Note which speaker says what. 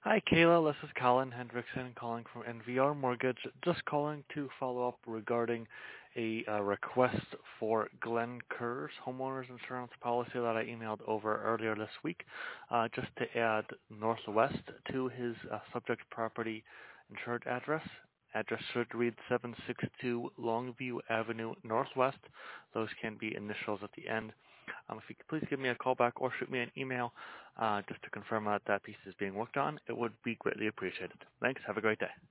Speaker 1: Hi, Kayla. This is Colin Hendrickson calling from NVR Mortgage. Just calling to follow up regarding a request for Glenn Kerr's homeowners insurance policy that I emailed over earlier this week, just to add Northwest to his subject property insured address. Address should read 762 Longview Avenue Northwest. Those can be initials at the end. If you could please give me a call back or shoot me an email just to confirm that that piece is being worked on, it would be greatly appreciated. Thanks. Have a great day.